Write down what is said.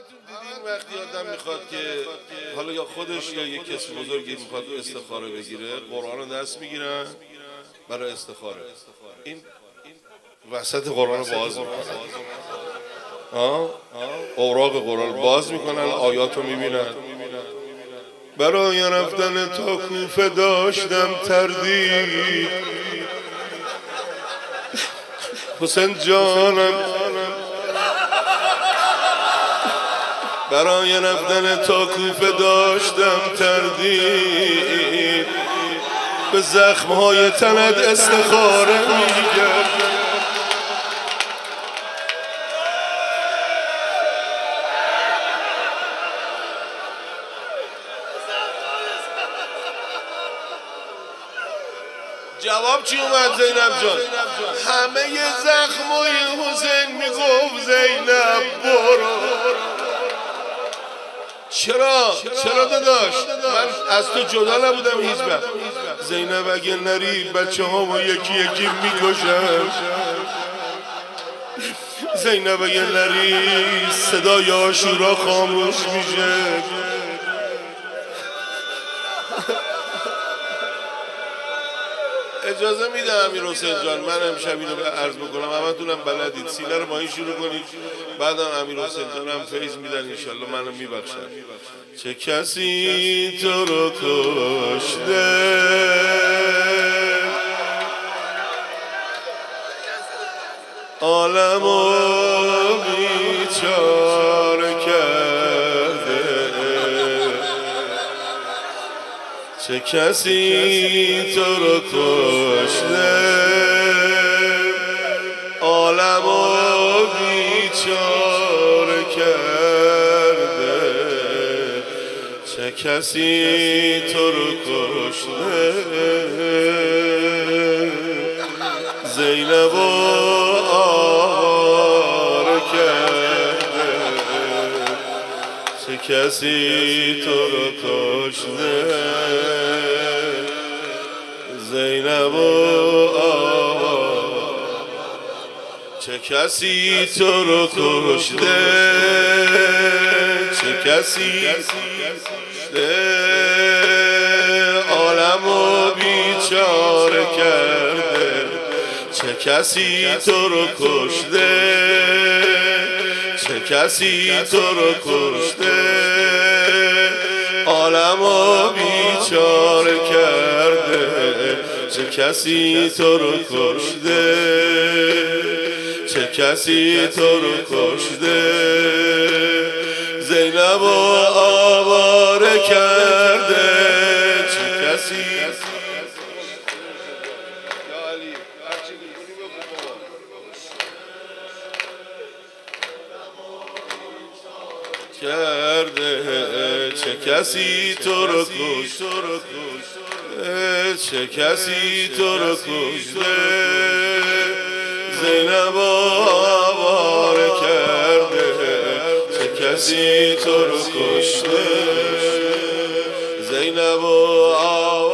دیدین وقتی آدم میخواد که حالا یا خودش یا یک کسی بزرگی میخواد استخاره بگیره، قرآن رو دست میگیرن برای استخاره. این وسط قرآن رو باز میکنن، اوراق قرآن باز میکنن، آیات رو میبینن. برای رفتن تا کوفه داشتم تردید، حسین جانم برای رفتن تا کوفه داشتم تردید، به زخمهای تنت استخاره میگردم. جواب چی اومد زینب جان؟ همه زخمای حسین میگفت زینب برو. چرا داداش؟ من از تو جدا نبودم هیچ وقت. زینب اگه نری بچه هامو یکی یکی میکشم. زینب اگه نری صدای عاشورا خاموش میشه. اجازه میده امیر حسین جان من امشب اینو عرض بکنم، همتونم بلدید. سینه رو با این شروع کنید، بعدم امیر حسین جان هم فیض میدن، انشالله منو میبخشن. چه کسی تو رو کشته عالمو بیچاره کرده، چه کسی تو رو کشته عالمو بیچاره کرده، چه کسی تو رو کشته زینب آواره کرده، چه کسی تو رو کشته زینب چه کسی تو رو کشته، چه کسی عالمو بیچاره کرده، چه کسی تو رو کشته، چه کسی تو رو کشته عالمو بیچاره کرده، چه کسی تو رو کشته، چه کسی تو رو کشته زینب آواره کرده، چه کسی کرده، چه کسی تو رو کشته، چه کسی تو رو کشته زینب آواره کرده، چه کسی تو رو کشته زینب آواره